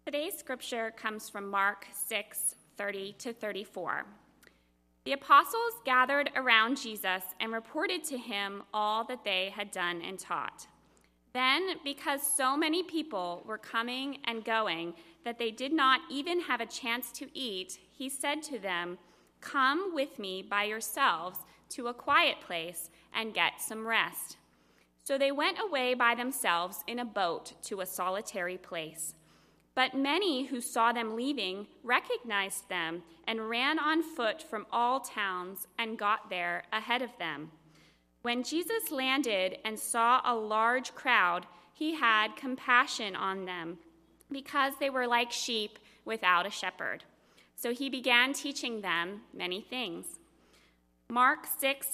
Today's scripture comes from Mark 6:30-34. The apostles gathered around Jesus and reported to him all that they had done and taught. Then, because so many people were coming and going that they did not even have a chance to eat, he said to them, "Come with me by yourselves to a quiet place and get some rest." So they went away by themselves in a boat to a solitary place. But many who saw them leaving recognized them and ran on foot from all towns and got there ahead of them. When Jesus landed and saw a large crowd, he had compassion on them because they were like sheep without a shepherd. So he began teaching them many things. Mark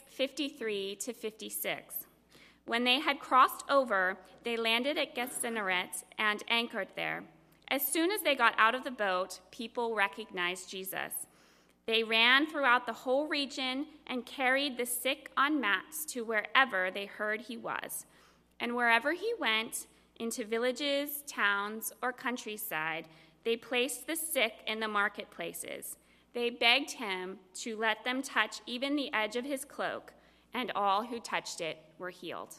6:53-56. When they had crossed over, they landed at Gennesaret and anchored there. As soon as they got out of the boat, people recognized Jesus. They ran throughout the whole region and carried the sick on mats to wherever they heard he was. And wherever he went, into villages, towns, or countryside, they placed the sick in the marketplaces. They begged him to let them touch even the edge of his cloak, and all who touched it were healed.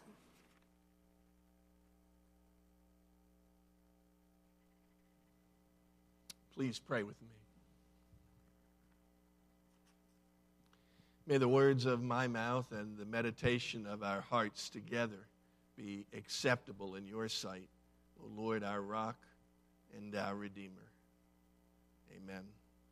Please pray with me. May the words of my mouth and the meditation of our hearts together be acceptable in your sight, O Lord, our rock and our Redeemer. Amen.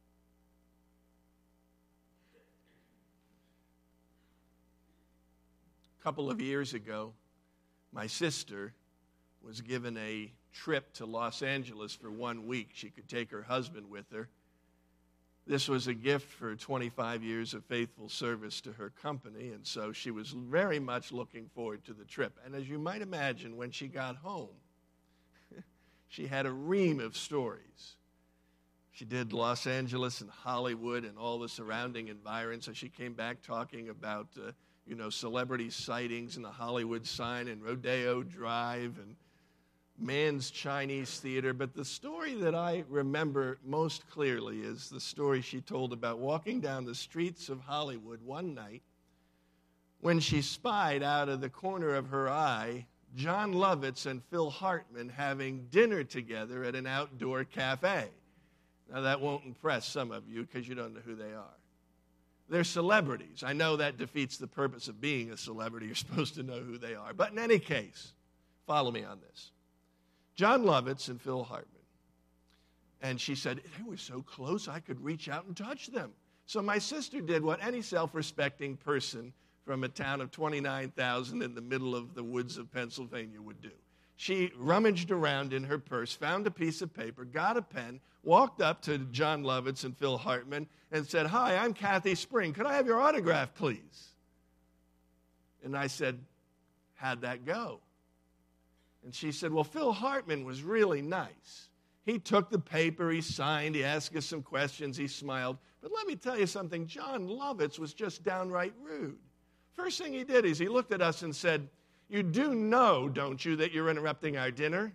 A couple of years ago, my sister was given a trip to Los Angeles for 1 week. She could take her husband with her. This was a gift for 25 years of faithful service to her company, and so she was very much looking forward to the trip. And as you might imagine, when she got home, she had a ream of stories. She did Los Angeles and Hollywood and all the surrounding environs, so she came back talking about celebrity sightings in the Hollywood sign and Rodeo Drive and Mann's Chinese Theater. But the story that I remember most clearly is the story she told about walking down the streets of Hollywood one night when she spied out of the corner of her eye Jon Lovitz and Phil Hartman having dinner together at an outdoor cafe. Now, that won't impress some of you because you don't know who they are. They're celebrities. I know that defeats the purpose of being a celebrity. You're supposed to know who they are. But in any case, follow me on this. Jon Lovitz and Phil Hartman. And she said, they were so close I could reach out and touch them. So my sister did what any self-respecting person from a town of 29,000 in the middle of the woods of Pennsylvania would do. She rummaged around in her purse, found a piece of paper, got a pen, walked up to Jon Lovitz and Phil Hartman and said, "Hi, I'm Kathy Spring. Could I have your autograph, please?" And I said, "How'd that go?" And she said, "Well, Phil Hartman was really nice. He took the paper, he signed, he asked us some questions, he smiled. But let me tell you something, Jon Lovitz was just downright rude. First thing he did is he looked at us and said, 'You do know, don't you, that you're interrupting our dinner?'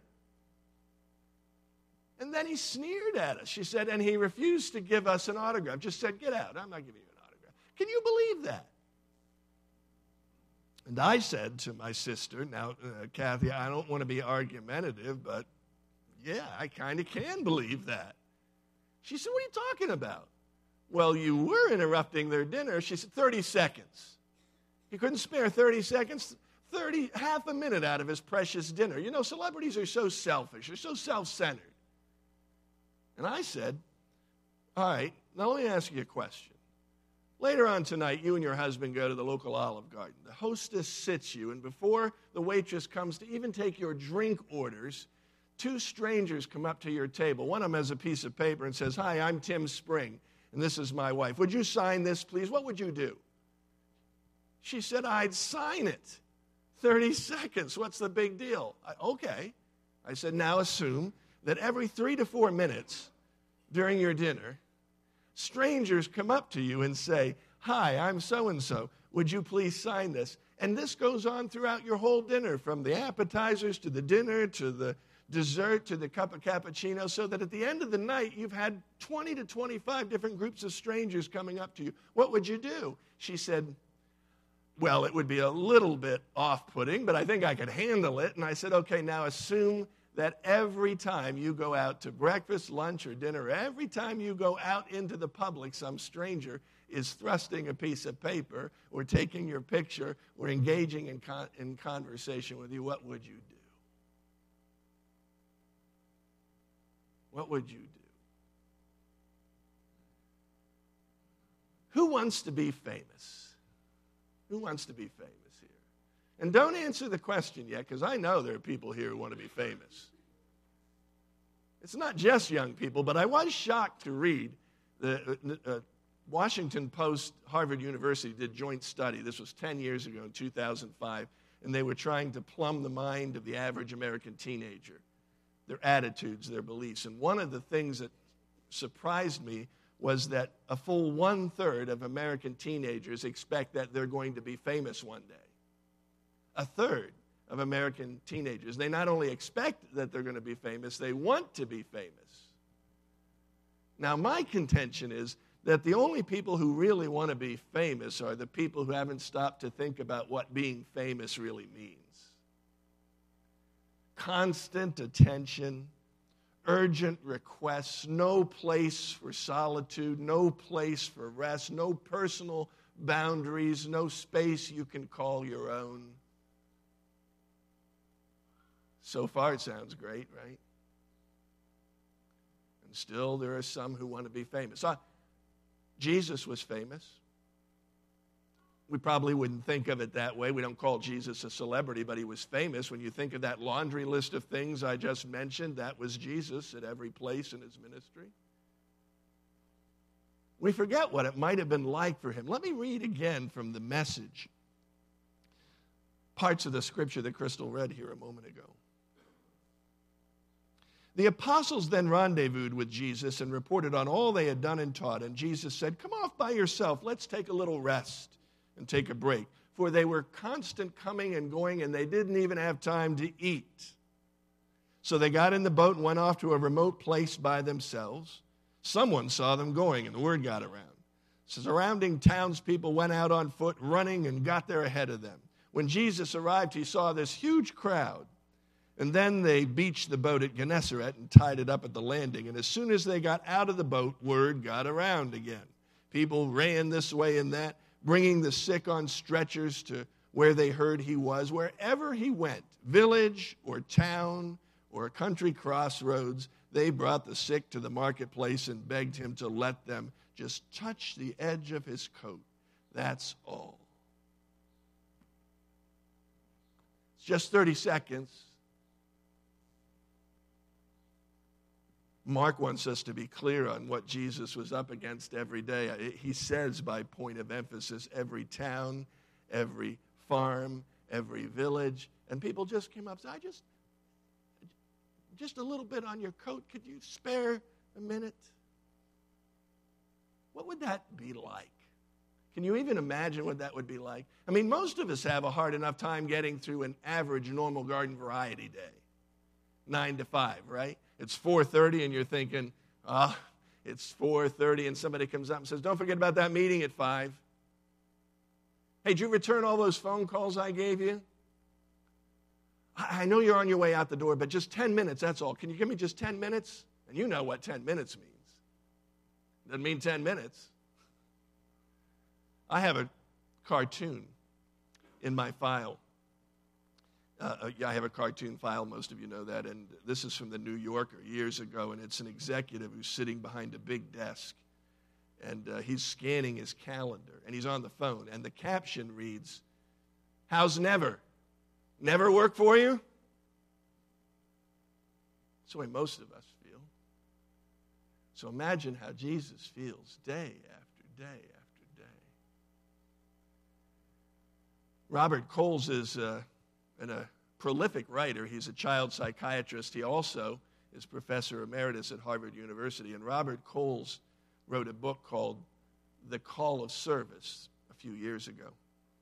And then he sneered at us. She said, and he refused to give us an autograph. Just said, 'Get out, I'm not giving you an autograph.'" Can you believe that? And I said to my sister, now, Kathy, I don't want to be argumentative, but yeah, I kind of can believe that. She said, "What are you talking about?" "Well, you were interrupting their dinner." She said, 30 seconds. He couldn't spare 30 seconds, half a minute out of his precious dinner. You know, celebrities are so selfish. They're so self-centered. And I said, "All right, now let me ask you a question. Later on tonight, you and your husband go to the local Olive Garden. The hostess sits you, and before the waitress comes to even take your drink orders, two strangers come up to your table. One of them has a piece of paper and says, 'Hi, I'm Tim Spring, and this is my wife. Would you sign this, please?' What would you do?" She said, "I'd sign it. 30 seconds. What's the big deal?" Okay. I said, "Now assume that every 3 to 4 minutes during your dinner, strangers come up to you and say, 'Hi, I'm so-and-so. Would you please sign this?' And this goes on throughout your whole dinner, from the appetizers to the dinner to the dessert to the cup of cappuccino, so that at the end of the night, you've had 20 to 25 different groups of strangers coming up to you. What would you do? She said, well, it would be a little bit off-putting, but I think I could handle it. And I said, okay, now assume that every time you go out to breakfast, lunch, or dinner, every time you go out into the public, some stranger is thrusting a piece of paper or taking your picture or engaging in conversation with you. What would you do? What would you do? Who wants to be famous? Who wants to be famous here? And don't answer the question yet, because I know there are people here who want to be famous. It's not just young people, but I was shocked to read the Washington Post, Harvard University did a joint study. This was 10 years ago in 2005, and they were trying to plumb the mind of the average American teenager, their attitudes, their beliefs. And one of the things that surprised me was that a full 1/3 of American teenagers expect that they're going to be famous one day. 1/3 of American teenagers. They not only expect that they're going to be famous, they want to be famous. Now, my contention is that the only people who really want to be famous are the people who haven't stopped to think about what being famous really means. Constant attention, urgent requests, no place for solitude, no place for rest, no personal boundaries, no space you can call your own. So far, it sounds great, right? And still, there are some who want to be famous. Jesus was famous. We probably wouldn't think of it that way. We don't call Jesus a celebrity, but he was famous. When you think of that laundry list of things I just mentioned, that was Jesus at every place in his ministry. We forget what it might have been like for him. Let me read again from the Message, parts of the scripture that Crystal read here a moment ago. The apostles then rendezvoused with Jesus and reported on all they had done and taught. And Jesus said, come off by yourself. Let's take a little rest and take a break. For they were constant coming and going, and they didn't even have time to eat. So they got in the boat and went off to a remote place by themselves. Someone saw them going, and the word got around. Surrounding townspeople went out on foot, running, and got there ahead of them. When Jesus arrived, he saw this huge crowd. And then they beached the boat at Gennesaret and tied it up at the landing. And as soon as they got out of the boat, word got around again. People ran this way and that, bringing the sick on stretchers to where they heard he was. Wherever he went, village or town or a country crossroads, they brought the sick to the marketplace and begged him to let them just touch the edge of his coat. That's all. It's just 30 seconds. Mark wants us to be clear on what Jesus was up against every day. He says, by point of emphasis, every town, every farm, every village. And people just came up and said, just a little bit on your coat. Could you spare a minute? What would that be like? Can you even imagine what that would be like? I mean, most of us have a hard enough time getting through an average normal garden variety day. 9 to 5, right? It's 4:30 and you're thinking, it's 4:30 and somebody comes up and says, don't forget about that meeting at 5. Hey, did you return all those phone calls I gave you? I know you're on your way out the door, but just 10 minutes, that's all. Can you give me just 10 minutes? And you know what 10 minutes means. Doesn't mean 10 minutes. I have a cartoon in my file. I have a cartoon file, most of you know that, and this is from the New Yorker years ago, and it's an executive who's sitting behind a big desk, and he's scanning his calendar, and he's on the phone, and the caption reads, how's never? Never work for you? That's the way most of us feel. So imagine how Jesus feels day after day after day. Robert Coles is a prolific writer. He's a child psychiatrist. He also is professor emeritus at Harvard University. And Robert Coles wrote a book called The Call of Service a few years ago.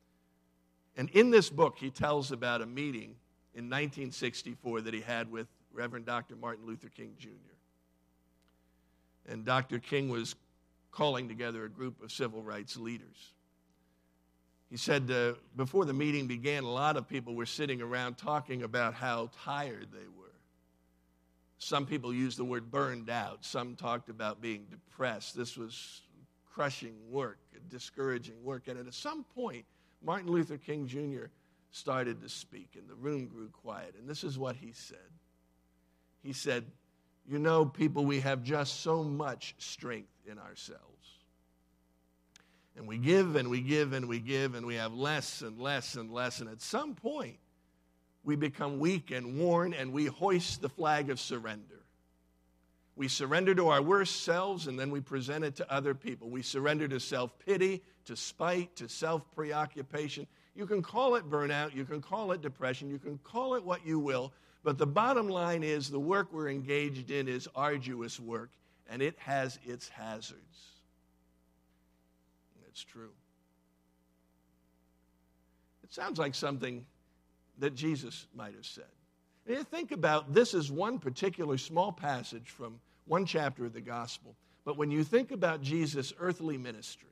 And in this book, he tells about a meeting in 1964 that he had with Reverend Dr. Martin Luther King Jr. And Dr. King was calling together a group of civil rights leaders. He said before the meeting began, a lot of people were sitting around talking about how tired they were. Some people used the word burned out. Some talked about being depressed. This was crushing work, discouraging work. And at some point, Martin Luther King Jr. started to speak, and the room grew quiet. And this is what he said. He said, "You know, people, we have just so much strength in ourselves. And we give and we give and we give, and we have less and less and less. And at some point, we become weak and worn, and we hoist the flag of surrender. We surrender to our worst selves, and then we present it to other people. We surrender to self-pity, to spite, to self-preoccupation. You can call it burnout, you can call it depression, you can call it what you will, but the bottom line is the work we're engaged in is arduous work, and it has its hazards." It's true. It sounds like something that Jesus might have said. And you think about, this is one particular small passage from one chapter of the gospel, but when you think about Jesus' earthly ministry,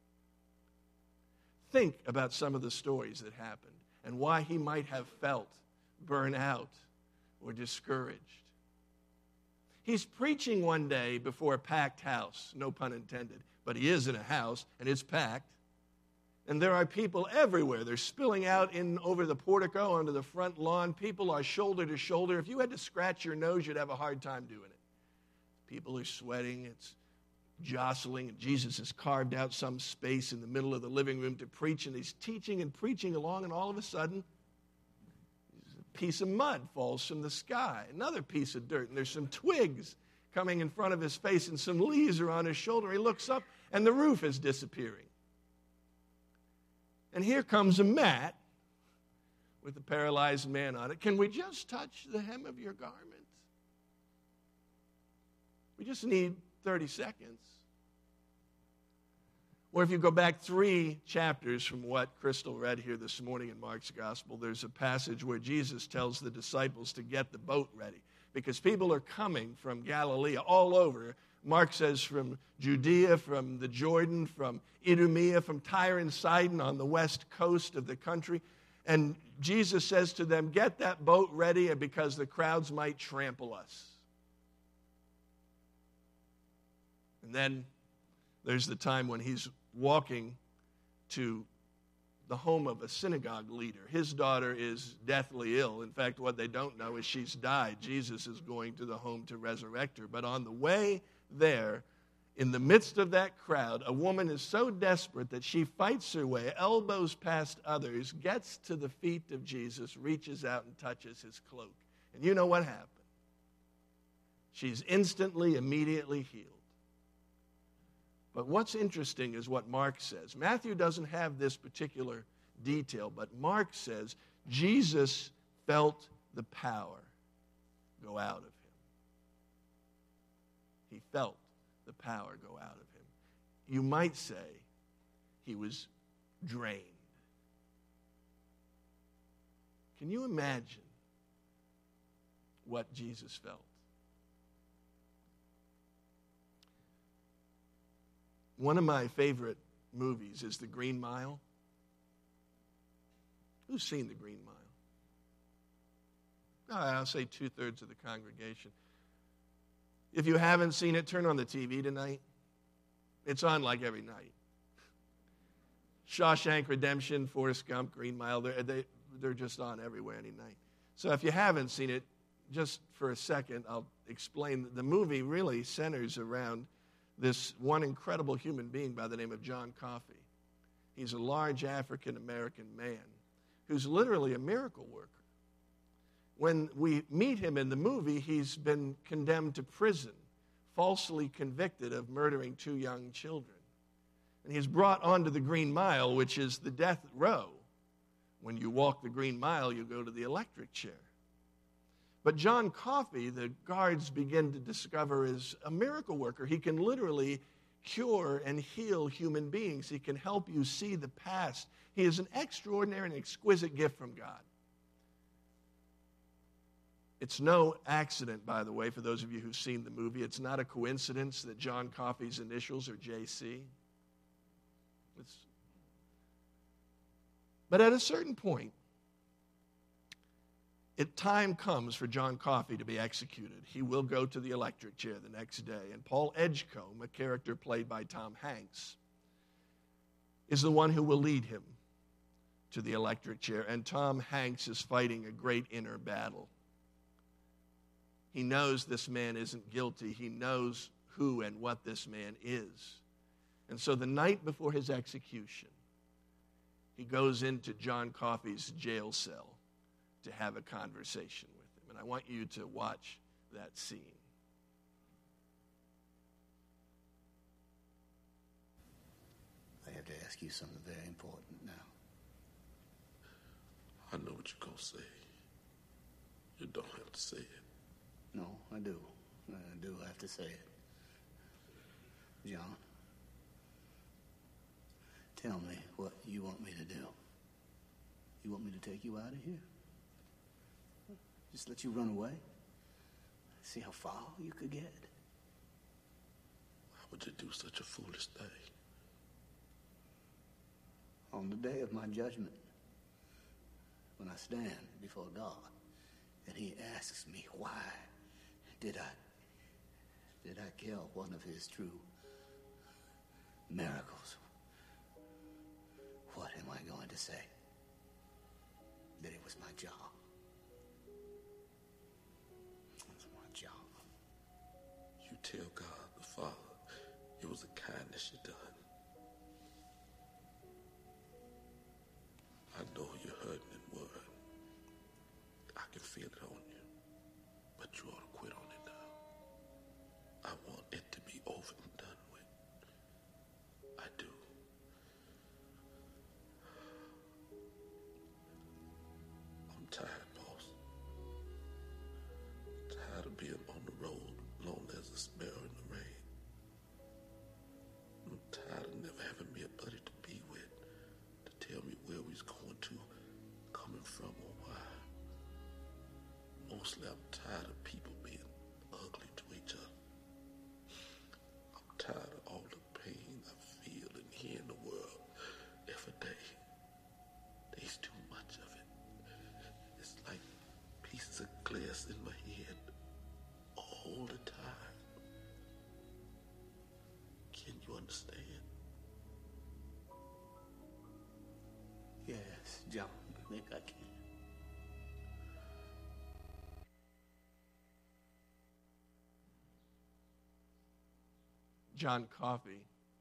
think about some of the stories that happened and why he might have felt burnt out or discouraged. He's preaching one day before a packed house, no pun intended, but he is in a house and it's packed. And there are people everywhere. They're spilling out in over the portico onto the front lawn. People are shoulder to shoulder. If you had to scratch your nose, you'd have a hard time doing it. People are sweating. It's jostling. And Jesus has carved out some space in the middle of the living room to preach. And he's teaching and preaching along. And all of a sudden, a piece of mud falls from the sky. Another piece of dirt. And there's some twigs coming in front of his face. And some leaves are on his shoulder. He looks up and the roof is disappearing. And here comes a mat with a paralyzed man on it. "Can we just touch the hem of your garment? We just need 30 seconds. Or if you go back 3 chapters from what Crystal read here this morning in Mark's Gospel, there's a passage where Jesus tells the disciples to get the boat ready because people are coming from Galilee all over. Mark says from Judea, from the Jordan, from Idumea, from Tyre and Sidon on the west coast of the country. And Jesus says to them, get that boat ready because the crowds might trample us. And then there's the time when he's walking to the home of a synagogue leader. His daughter is deathly ill. In fact, what they don't know is she's died. Jesus is going to the home to resurrect her. But on the way there, in the midst of that crowd, a woman is so desperate that she fights her way, elbows past others, gets to the feet of Jesus, reaches out and touches his cloak. And you know what happened? She's instantly, immediately healed. But what's interesting is what Mark says. Matthew doesn't have this particular detail, but Mark says Jesus felt the power go out of him. He felt the power go out of him. You might say he was drained. Can you imagine what Jesus felt? One of my favorite movies is The Green Mile. Who's seen The Green Mile? I'll say 2/3 of the congregation. If you haven't seen it, turn on the TV tonight. It's on like every night. Shawshank Redemption, Forrest Gump, Green Mile, they're just on everywhere any night. So if you haven't seen it, just for a second, I'll explain. The movie really centers around this one incredible human being by the name of John Coffey. He's a large African-American man who's literally a miracle worker. When we meet him in the movie, he's been condemned to prison, falsely convicted of murdering 2 young children. And he's brought onto the Green Mile, which is the death row. When you walk the Green Mile, you go to the electric chair. But John Coffey, the guards begin to discover, is a miracle worker. He can literally cure and heal human beings. He can help you see the past. He is an extraordinary and exquisite gift from God. It's no accident, by the way, for those of you who've seen the movie. It's not a coincidence that John Coffey's initials are JC. But at a certain point, time comes for John Coffey to be executed. He will go to the electric chair the next day. And Paul Edgecombe, a character played by Tom Hanks, is the one who will lead him to the electric chair. And Tom Hanks is fighting a great inner battle. He knows this man isn't guilty. He knows who and what this man is. And so the night before his execution, he goes into John Coffey's jail cell to have a conversation with him. And I want you to watch that scene. I have to ask you something very important now. I know what you're going to say. You don't have to say it. No, I do. I do have to say it. John, tell me what you want me to do. You want me to take you out of here? Just let you run away? See how far you could get? Why would you do such a foolish thing? On the day of my judgment, when I stand before God, and he asks me, why did I kill one of his true miracles? What am I going to say? That it was my job. It was my job. You tell God the Father it was a kindness you done. I know you're hurting and worried. I can feel it on you. But you ought to quit on it now. I want it to be over and done with. I do. I'm tired, boss. Tired of being on the road, lonely as a sparrow in the rain. I'm tired of never having me a buddy to be with, to tell me where we's going to, coming from, or why. Mostly I'm tired of people being ugly to each other. I'm tired of all the pain I feel and hear in the world every day. There's too much of it. It's like pieces of glass in my head all the time. Can you understand? Yes, John, I think I can. John Coffey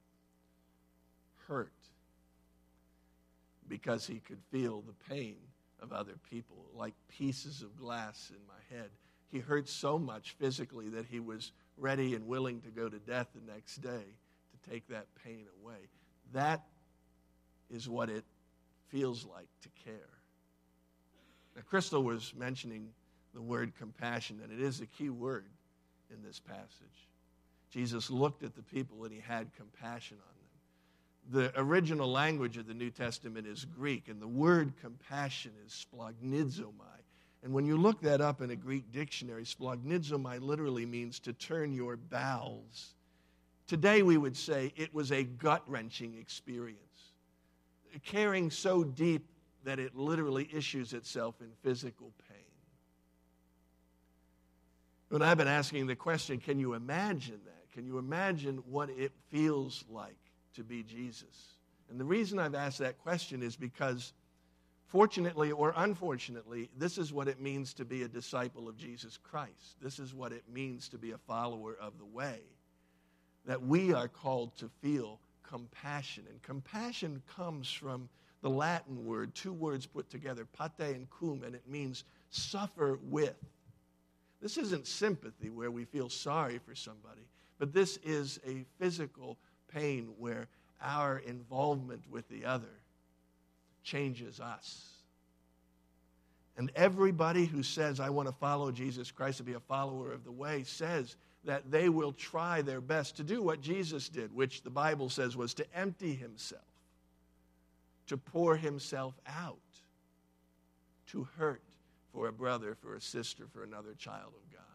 hurt because he could feel the pain of other people like pieces of glass in my head. He hurt so much physically that he was ready and willing to go to death the next day to take that pain away. That is what it feels like to care. Now, Crystal was mentioning the word compassion, and it is a key word in this passage. Jesus looked at the people and he had compassion on them. The original language of the New Testament is Greek, and the word compassion is splagnidzomai. And when you look that up in a Greek dictionary, splagnidzomai literally means to turn your bowels. Today we would say it was a gut-wrenching experience. Caring so deep that it literally issues itself in physical pain. But I've been asking the question, can you imagine that? Can you imagine what it feels like to be Jesus? And the reason I've asked that question is because, fortunately or unfortunately, this is what it means to be a disciple of Jesus Christ. This is what it means to be a follower of the way. That we are called to feel compassion. And compassion comes from the Latin word, two words put together, pate and cum, and it means suffer with. This isn't sympathy where we feel sorry for somebody, but this is a physical pain where our involvement with the other changes us. And everybody who says, I want to follow Jesus Christ and be a follower of the way, says that they will try their best to do what Jesus did, which the Bible says was to empty himself, to pour himself out, to hurt for a brother, for a sister, for another child of God.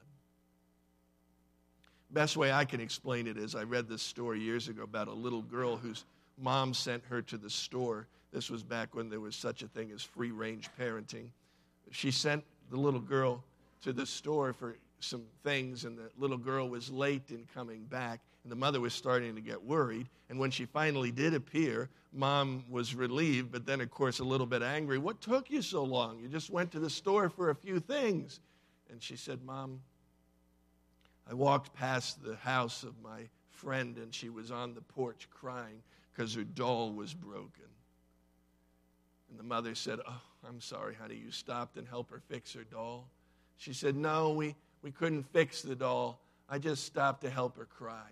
Best way I can explain it is I read this story years ago about a little girl whose mom sent her to the store. This was back when there was such a thing as free-range parenting. She sent the little girl to the store for some things, and the little girl was late in coming back, and the mother was starting to get worried. And when she finally did appear, Mom was relieved, but then, of course, a little bit angry. "What took you so long? You just went to the store for a few things." And she said, "Mom, I walked past the house of my friend, and she was on the porch crying because her doll was broken." And the mother said, "Oh, I'm sorry, honey, you stopped and helped her fix her doll?" She said, "No, we couldn't fix the doll. I just stopped to help her cry."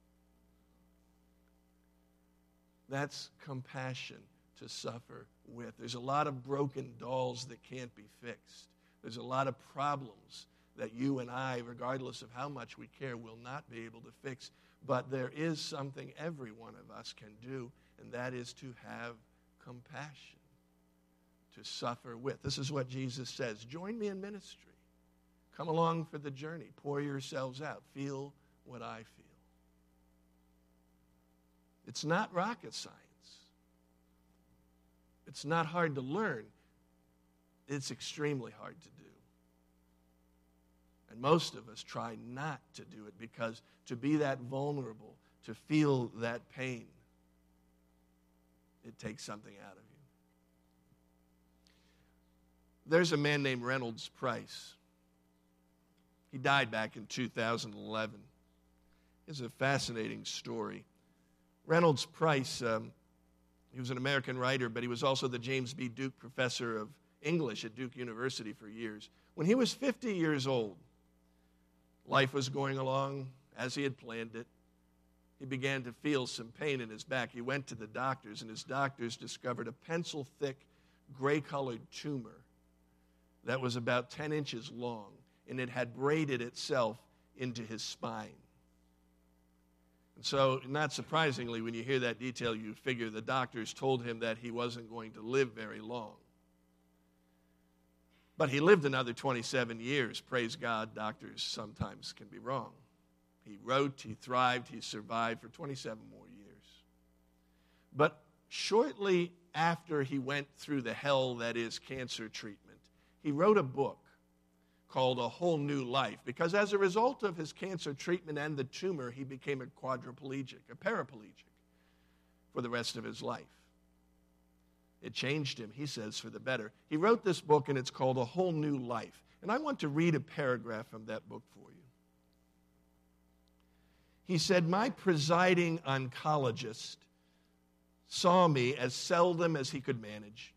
That's compassion to suffer with. There's a lot of broken dolls that can't be fixed. There's a lot of problems that you and I, regardless of how much we care, will not be able to fix. But there is something every one of us can do, and that is to have compassion, to suffer with. This is what Jesus says. Join me in ministry. Come along for the journey. Pour yourselves out. Feel what I feel. It's not rocket science. It's not hard to learn. It's extremely hard to do. And most of us try not to do it because to be that vulnerable, to feel that pain, it takes something out of you. There's a man named Reynolds Price. He died back in 2011. It's a fascinating story. Reynolds Price, he was an American writer, but he was also the James B. Duke Professor of English at Duke University for years. When he was 50 years old, life was going along as he had planned it. He began to feel some pain in his back. He went to the doctors, and his doctors discovered a pencil-thick, gray-colored tumor that was about 10 inches long, and it had braided itself into his spine. And so, not surprisingly, when you hear that detail, you figure the doctors told him that he wasn't going to live very long. But he lived another 27 years. Praise God, doctors sometimes can be wrong. He wrote, he thrived, he survived for 27 more years. But shortly after he went through the hell that is cancer treatment, he wrote a book called A Whole New Life, because as a result of his cancer treatment and the tumor, he became a paraplegic for the rest of his life. It changed him, he says, for the better. He wrote this book, and it's called A Whole New Life. And I want to read a paragraph from that book for you. He said, "My presiding oncologist saw me as seldom as he could manage.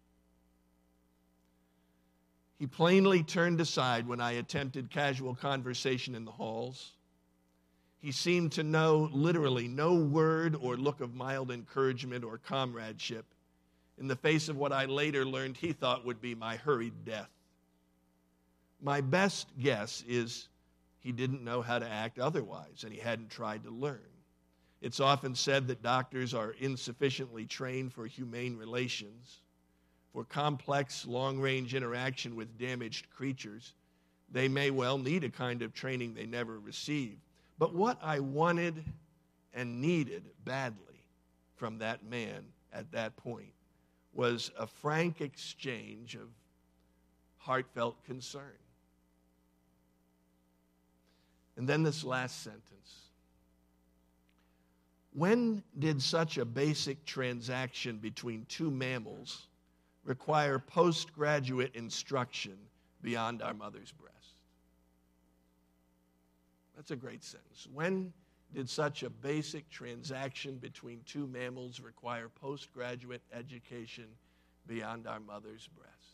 He plainly turned aside when I attempted casual conversation in the halls. He seemed to know literally no word or look of mild encouragement or comradeship in the face of what I later learned he thought would be my hurried death. My best guess is he didn't know how to act otherwise, and he hadn't tried to learn. It's often said that doctors are insufficiently trained for humane relations. For complex, long-range interaction with damaged creatures, they may well need a kind of training they never received. But what I wanted and needed badly from that man at that point was a frank exchange of heartfelt concern." And then this last sentence. "When did such a basic transaction between two mammals require postgraduate instruction beyond our mother's breast?" That's a great sentence. When did such a basic transaction between two mammals require postgraduate education beyond our mother's breast?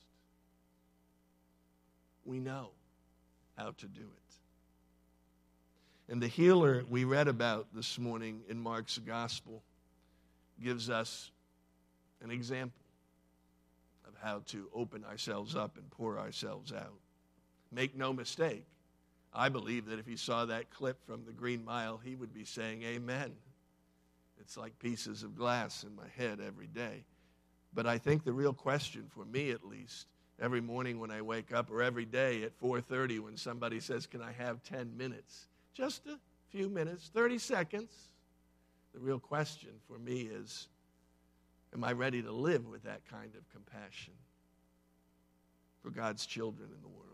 We know how to do it. And the healer we read about this morning in Mark's gospel gives us an example of how to open ourselves up and pour ourselves out. Make no mistake, I believe that if he saw that clip from the Green Mile, he would be saying amen. It's like pieces of glass in my head every day. But I think the real question, for me at least, every morning when I wake up, or every day at 4:30 when somebody says, "Can I have 10 minutes?" Just a few minutes, 30 seconds. The real question for me is, am I ready to live with that kind of compassion for God's children in the world?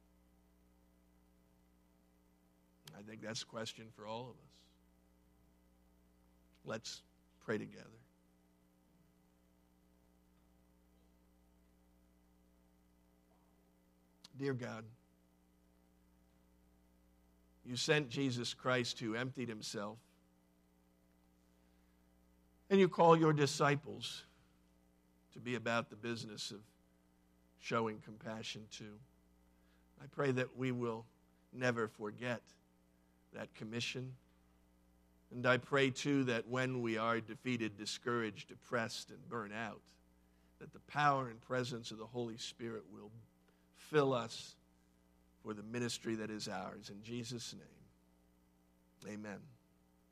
I think that's a question for all of us. Let's pray together. Dear God, you sent Jesus Christ who emptied himself, and you call your disciples to be about the business of showing compassion too. I pray that we will never forget that commission. And I pray too that when we are defeated, discouraged, depressed, and burnt out, that the power and presence of the Holy Spirit will fill us for the ministry that is ours. In Jesus' name, amen.